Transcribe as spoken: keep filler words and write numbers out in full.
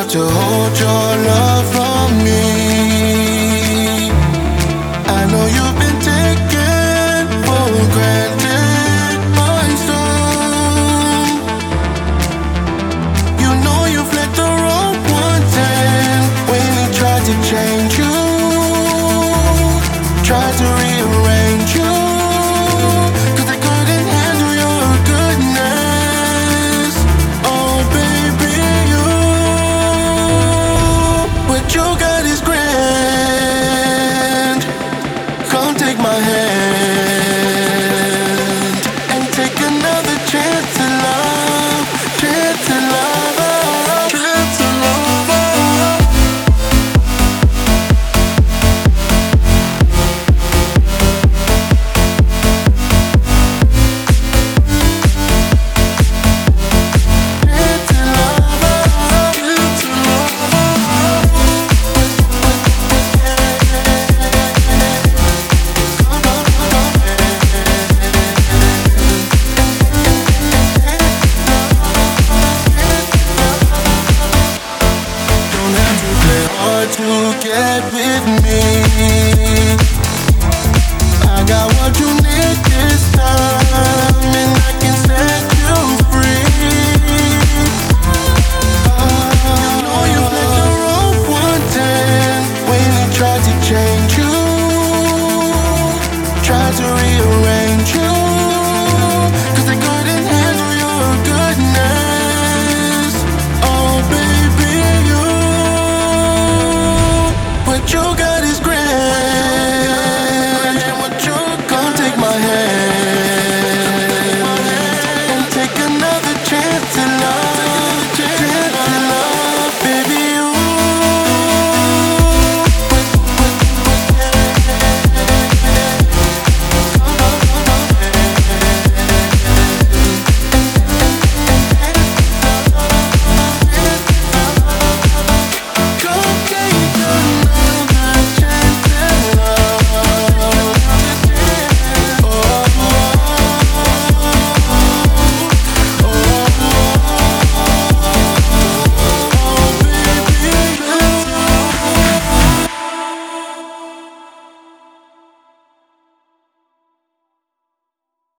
have to hold your love from me. I know you've been taken for granted by some. You know you've let the wrong one in when he tried to change you, tried to rearrange you, 'cause they couldn't handle your goodness. Oh baby, you, what you got is grand. Come take my hand and take another chance to love, chance to love, chance to love. To get with me,